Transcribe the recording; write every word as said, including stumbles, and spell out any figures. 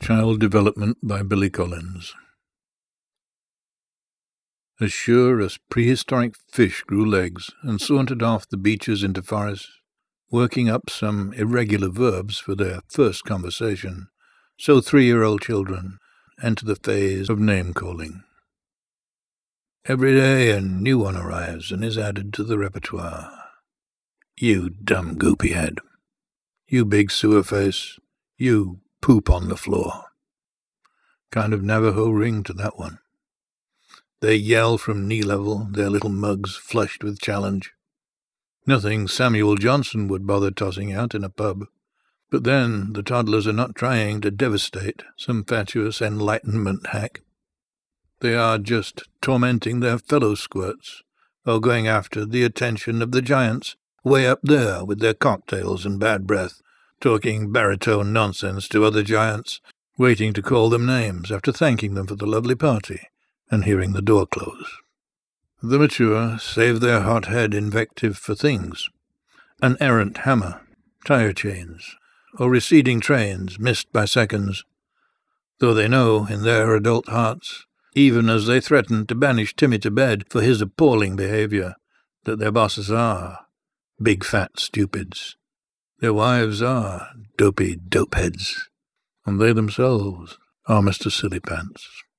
Child Development by Billy Collins. As sure as prehistoric fish grew legs and sauntered off the beaches into forests, working up some irregular verbs for their first conversation, so three-year-old children enter the phase of name-calling. Every day a new one arrives and is added to the repertoire. You dumb goopy head. You big sewer face. You poop on the floor. Kind of Navajo ring to that one. They yell from knee level, their little mugs flushed with challenge. Nothing Samuel Johnson would bother tossing out in a pub. But then the toddlers are not trying to devastate some fatuous enlightenment hack. They are just tormenting their fellow squirts, or going after the attention of the giants way up there with their cocktails and bad breath, talking baritone nonsense to other giants, waiting to call them names after thanking them for the lovely party and hearing the door close. The mature save their hot-head invective for things, an errant hammer, tire chains, or receding trains missed by seconds, though they know in their adult hearts, even as they threaten to banish Timmy to bed for his appalling behavior, that their bosses are big fat stupids. Their wives are dopey dopeheads, and they themselves are Mister Silly Pants.